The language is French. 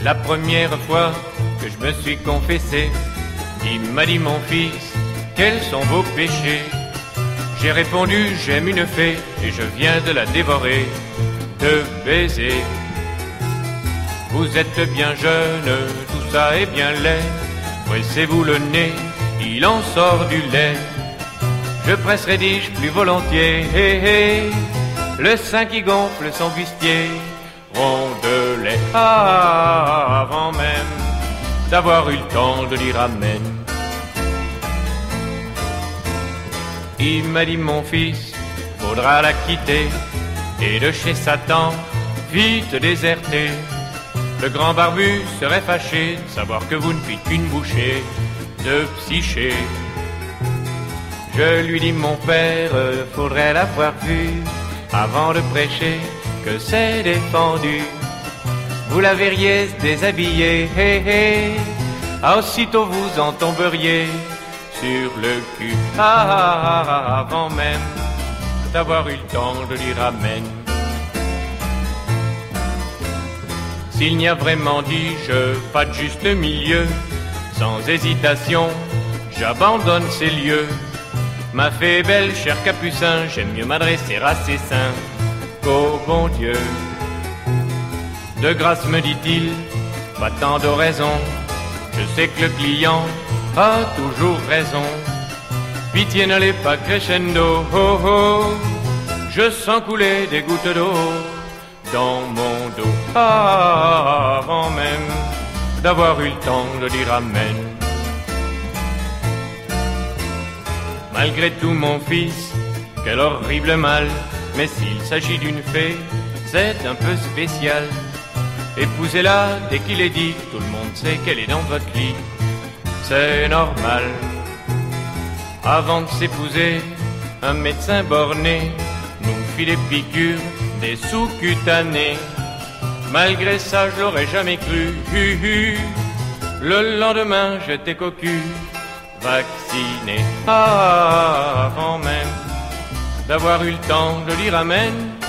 La première fois que je me suis confessé, il m'a dit mon fils, quels sont vos péchés? J'ai répondu, j'aime une fée et je viens de la dévorer, de baiser. Vous êtes bien jeune, tout ça est bien laid, pressez-vous le nez, il en sort du lait. Je presserai, dis-je, plus volontiers, le sein qui gonfle son bustier, rondelet, avant même d'avoir eu le temps de dire amen. Il m'a dit mon fils, faudra la quitter, et de chez Satan, vite déserter. Le grand barbu serait fâché de savoir que vous ne fîtes qu'une bouchée de psyché. Je lui dis mon père, faudrait l'avoir vu avant de prêcher que c'est défendu. Vous la verriez se déshabiller, aussitôt vous en tomberiez sur le cul, avant même d'avoir eu le temps de dire amen. S'il n'y a vraiment, dis-je, pas de juste milieu, sans hésitation, j'abandonne ces lieux. Ma fée est belle, cher Capucin, j'aime mieux m'adresser à ses seins qu'au bon Dieu. De grâce, me dit-il, pas tant d'oraison, je sais que le client a toujours raison. Pitié, n'allez pas crescendo, oh oh, je sens couler des gouttes d'eau dans mon dos, avant même d'avoir eu le temps de dire amen. Malgré tout mon fils, quel horrible mal, mais s'il s'agit d'une fée, c'est un peu spécial. Épousez-la dès qu'il est dit, tout le monde sait qu'elle est dans votre lit, c'est normal. Avant de s'épouser, un médecin borné nous fit des piqûres, des sous-cutanés. Malgré ça, je l'aurais jamais cru. Le lendemain, j'étais cocu, vacciné, avant même d'avoir eu le temps de dire amen.